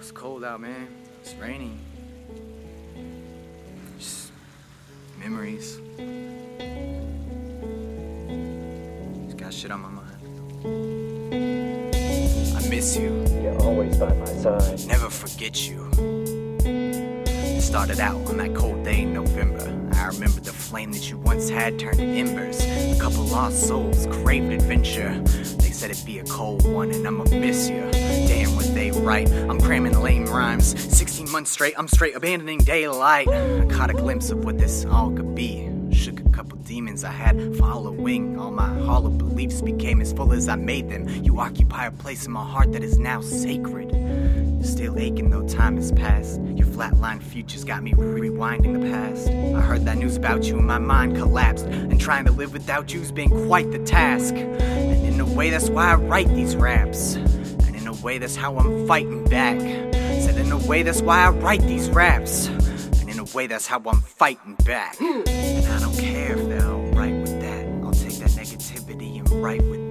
It's cold out, man. It's raining. Just memories. Just got shit on my mind. I miss you. You're always by my side. Never forget you. It started out on that cold day in November. I remember the flame that you once had turned to embers. A couple lost souls craved adventure. They said it'd be a cold one and I'ma miss you. Damn, was they right? I'm cramming lame rhymes. 16 months straight, I'm straight abandoning daylight. I caught a glimpse of what this all could be. Shook a couple demons I had following. All my hollow beliefs became as full as I made them. You occupy a place in my heart that is now sacred. Still aching though time has passed. Your flatline future's got me rewinding the past. I heard that news about you and my mind collapsed. And trying to live without you's been quite the task. And in a way that's why I write these raps. And in a way that's how I'm fighting back. Said in a way that's why I write these raps. And in a way that's how I'm fighting back. And I don't care if they're alright with that. I'll take that negativity and write with